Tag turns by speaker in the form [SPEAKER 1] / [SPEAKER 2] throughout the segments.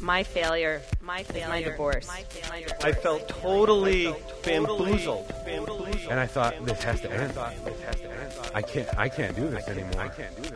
[SPEAKER 1] My failure is my divorce.
[SPEAKER 2] I felt totally bamboozled.
[SPEAKER 3] And I thought, this has to end. I can't do this anymore.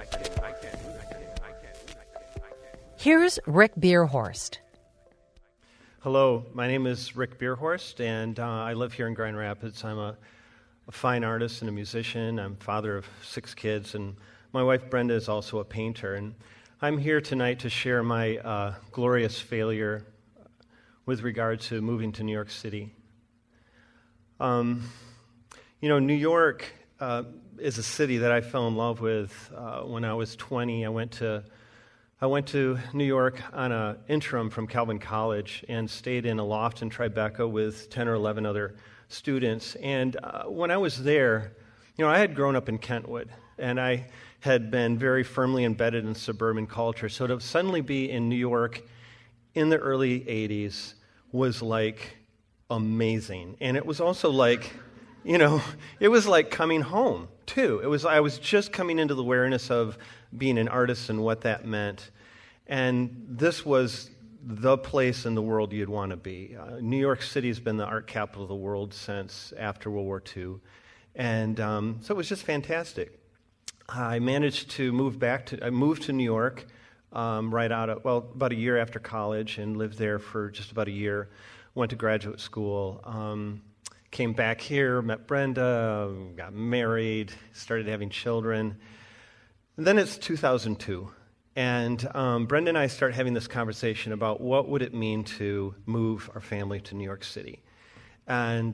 [SPEAKER 4] Here's Rick Bierhorst.
[SPEAKER 2] Hello, my name is Rick Bierhorst, and I live here in Grand Rapids. I'm a fine artist and a musician. I'm father of 6 kids, and my wife Brenda is also a painter. And I'm here tonight to share my glorious failure with regard to moving to New York City. New York is a city that I fell in love with when I was 20. I went to New York on an interim from Calvin College and stayed in a loft in Tribeca with 10 or 11 other students. And when I was there, I had grown up in Kentwood, and I had been very firmly embedded in suburban culture. So to suddenly be in New York in the early 80s was like amazing. And it was also like, it was like coming home, too. I was just coming into the awareness of being an artist and what that meant. And this was the place in the world you'd want to be. New York City has been the art capital of the world since after World War II. And so it was just fantastic. I managed to I moved to New York about a year after college and lived there for just about a year. Went to graduate school. Came back here, met Brenda, got married, started having children. And then it's 2002, and Brenda and I start having this conversation about what would it mean to move our family to New York City. And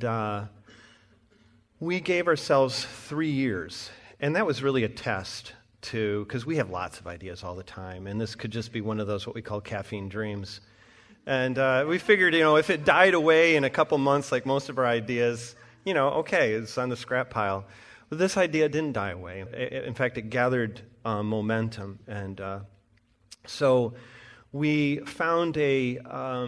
[SPEAKER 2] we gave ourselves 3 years, and that was really a test because we have lots of ideas all the time, and this could just be one of those what we call caffeine dreams. And we figured, if it died away in a couple months like most of our ideas, okay, it's on the scrap pile. But this idea didn't die away. In fact, it gathered momentum. And so we found a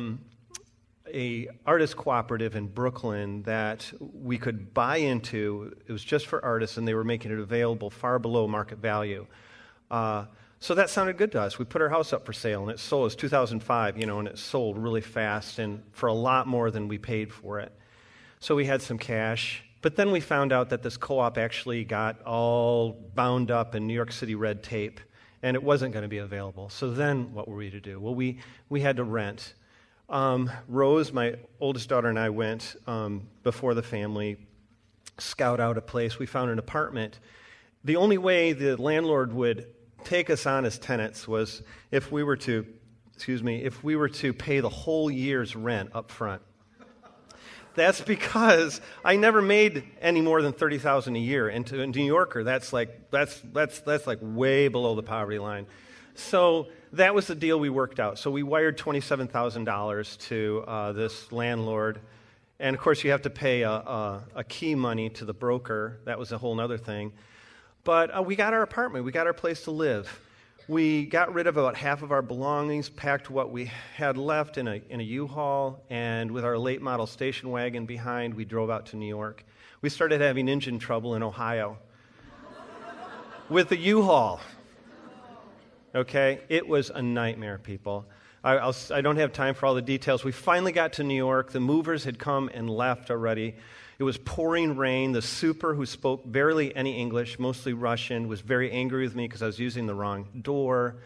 [SPEAKER 2] artist cooperative in Brooklyn that we could buy into. It was just for artists, and they were making it available far below market value. So that sounded good to us. We put our house up for sale, and it sold. It was 2005, and it sold really fast and for a lot more than we paid for it. So we had some cash. But then we found out that this co-op actually got all bound up in New York City red tape, and it wasn't going to be available. So then what were we to do? Well, we had to rent. Rose, my oldest daughter, and I went before the family, scout out a place. We found an apartment. The only way the landlord would take us on as tenants was if we were to pay the whole year's rent up front. That's because I never made any more than $30,000 a year, and to a New Yorker, that's like way below the poverty line. So that was the deal we worked out. So we wired $27,000 to this landlord, and of course you have to pay a key money to the broker. That was a whole other thing. But we got our apartment. We got our place to live. We got rid of about half of our belongings, packed what we had left in a U-Haul, and with our late model station wagon behind, we drove out to New York. We started having engine trouble in Ohio with the U-Haul. Okay? It was a nightmare, people. I don't have time for all the details. We finally got to New York. The movers had come and left already. It was pouring rain. The super, who spoke barely any English, mostly Russian, was very angry with me because I was using the wrong door.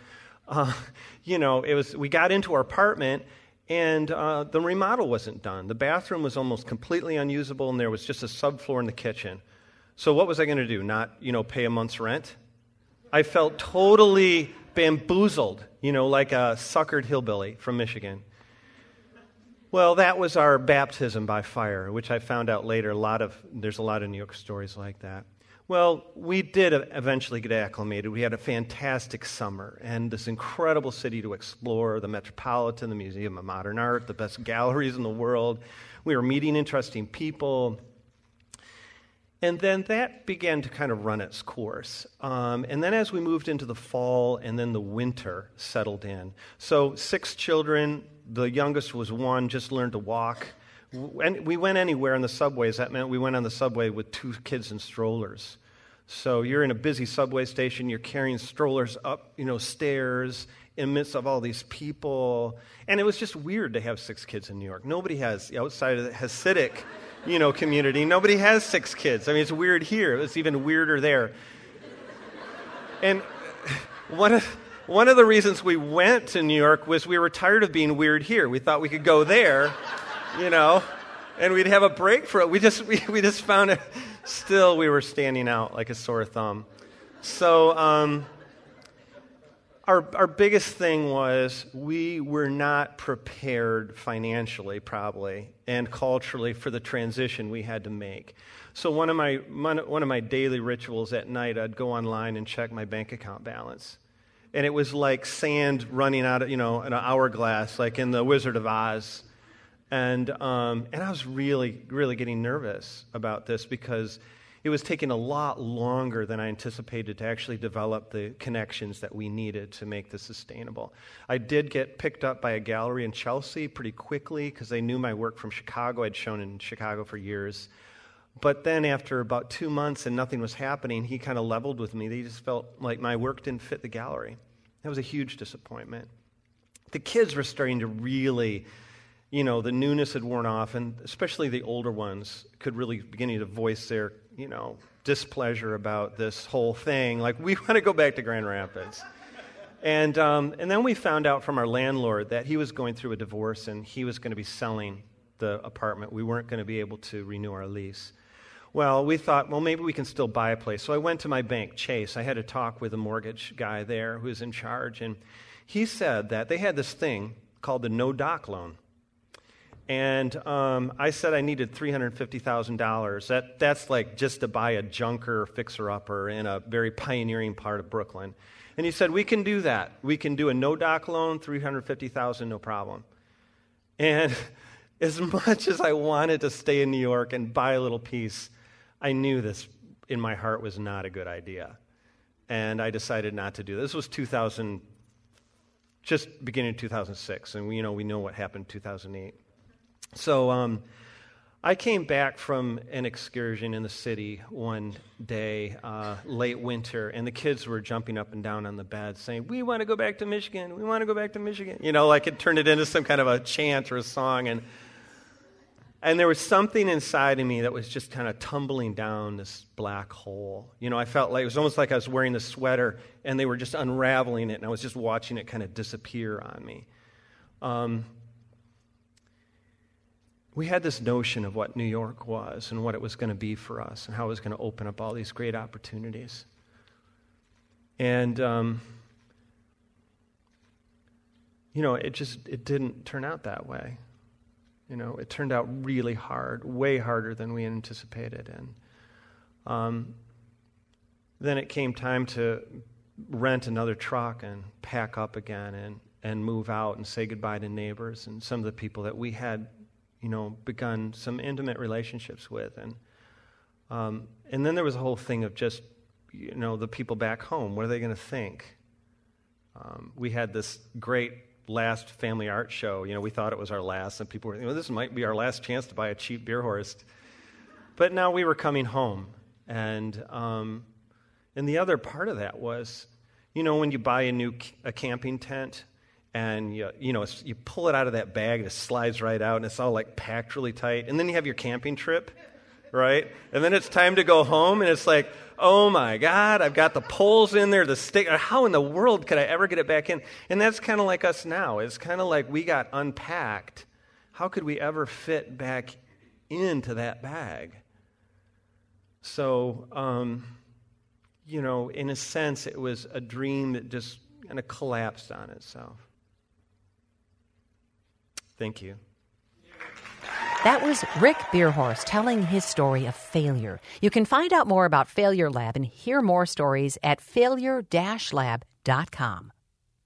[SPEAKER 2] We got into our apartment, and the remodel wasn't done. The bathroom was almost completely unusable, and there was just a subfloor in the kitchen. So what was I going to do? Not, pay a month's rent? I felt totally bamboozled, like a suckered hillbilly from Michigan. Well, that was our baptism by fire, which I found out later. There's a lot of New York stories like that. Well, we did eventually get acclimated. We had a fantastic summer and this incredible city to explore, the Metropolitan, the Museum of Modern Art, the best galleries in the world. We were meeting interesting people. And then that began to kind of run its course. And then as we moved into the fall and then the winter settled in. So 6 children, the youngest was 1, just learned to walk. And we went anywhere in the subways. That meant we went on the subway with 2 kids in strollers. So you're in a busy subway station, you're carrying strollers up, stairs in the midst of all these people. And it was just weird to have 6 kids in New York. Nobody has, outside of the Hasidic, community, nobody has 6 kids. I mean, it's weird here. It's even weirder there. And one of the reasons we went to New York was we were tired of being weird here. We thought we could go there, and we'd have a break for it. We just found it. Still, we were standing out like a sore thumb. So our biggest thing was we were not prepared financially, probably, and culturally for the transition we had to make. So one of my daily rituals at night, I'd go online and check my bank account balance. And it was like sand running out of, in an hourglass, like in The Wizard of Oz. And I was really, really getting nervous about this because it was taking a lot longer than I anticipated to actually develop the connections that we needed to make this sustainable. I did get picked up by a gallery in Chelsea pretty quickly because they knew my work from Chicago. I'd shown in Chicago for years. But then after about 2 months and nothing was happening, he kind of leveled with me. They just felt like my work didn't fit the gallery. That was a huge disappointment. The kids were starting to really, the newness had worn off, and especially the older ones could really beginning to voice their, displeasure about this whole thing. Like, we want to go back to Grand Rapids. And then we found out from our landlord that he was going through a divorce and he was going to be selling the apartment. We weren't going to be able to renew our lease. Well, we thought, maybe we can still buy a place. So I went to my bank, Chase. I had a talk with a mortgage guy there who was in charge, and he said that they had this thing called the no-doc loan. And I said I needed $350,000. That's like just to buy a junker fixer-upper in a very pioneering part of Brooklyn. And he said, we can do that. We can do a no-doc loan, $350,000, no problem. And as much as I wanted to stay in New York and buy a little piece, I knew this in my heart was not a good idea. And I decided not to do this. This was just beginning of 2006, and we know what happened in 2008. So I came back from an excursion in the city one day, late winter, and the kids were jumping up and down on the bed saying, we want to go back to Michigan, we want to go back to Michigan. Like it turned it into some kind of a chant or a song, and there was something inside of me that was just kind of tumbling down this black hole. I felt like it was almost like I was wearing this sweater and they were just unraveling it and I was just watching it kind of disappear on me. We had this notion of what New York was and what it was going to be for us and how it was going to open up all these great opportunities. And, it didn't turn out that way. It turned out really hard, way harder than we anticipated. And then it came time to rent another truck and pack up again and move out and say goodbye to neighbors and some of the people that we had, begun some intimate relationships with. And then there was a whole thing of just, the people back home. What are they going to think? We had this great last family art show. We thought it was our last, and people were, this might be our last chance to buy a cheap Bierhorst. But now we were coming home, and the other part of that was, when you buy a camping tent, and you pull it out of that bag, and it slides right out, and it's all like packed really tight, and then you have your camping trip, right? And then it's time to go home, and it's like, oh my God, I've got the poles in there, the stick. How in the world could I ever get it back in? And that's kind of like us now. It's kind of like we got unpacked. How could we ever fit back into that bag? So, in a sense, it was a dream that just kind of collapsed on itself. Thank you.
[SPEAKER 4] That was Rick Bierhorst telling his story of failure. You can find out more about Failure Lab and hear more stories at failure-lab.com.